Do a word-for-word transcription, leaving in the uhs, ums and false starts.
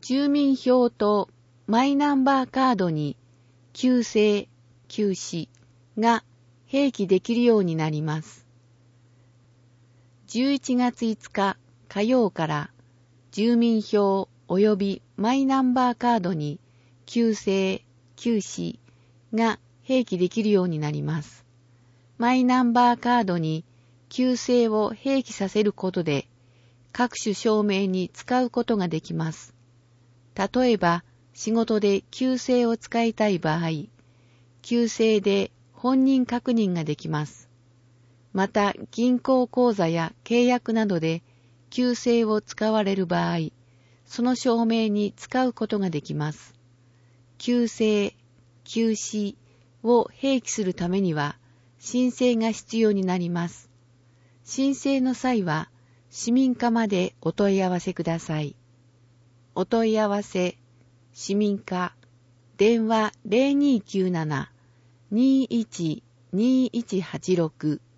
住民票とマイナンバーカードに旧姓、旧氏が併記できるようになります。じゅういちがついつか火曜から住民票及びマイナンバーカードに旧姓、旧氏が併記できるようになります。マイナンバーカードに旧姓を併記させることで各種証明に使うことができます。例えば仕事で旧姓を使いたい場合、旧姓で本人確認ができます。また銀行口座や契約などで旧姓を使われる場合、その証明に使うことができます。旧姓、旧氏を併記するためには申請が必要になります。申請の際は市民課までお問い合わせください。お問い合わせ、市民課、電話 ゼロにーきゅうなな にーいち にーいちはちろく